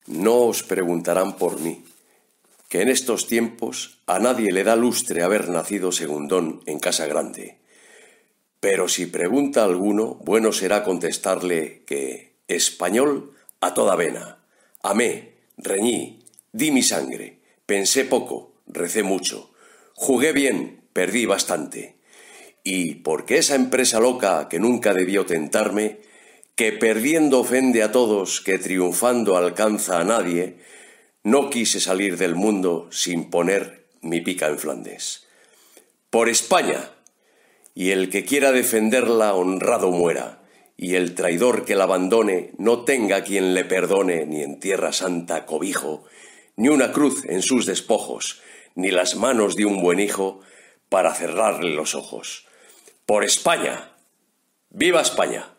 No os preguntarán por mí, que en estos tiempos a nadie le da lustre haber nacido segundón en casa grande. Pero si pregunta alguno, bueno será contestarle que español a toda vena. Amé, reñí, di mi sangre, pensé poco, recé mucho, jugué bien, perdí bastante. Y porque esa empresa loca que nunca debió tentarme, que perdiendo ofende a todos, que triunfando alcanza a nadie, no quise salir del mundo sin poner mi pica en Flandes. ¡Por España! Y el que quiera defenderla honrado muera, y el traidor que la abandone no tenga quien le perdone ni en tierra santa cobijo, ni una cruz en sus despojos, ni las manos de un buen hijo para cerrarle los ojos. ¡Por España! ¡Viva España!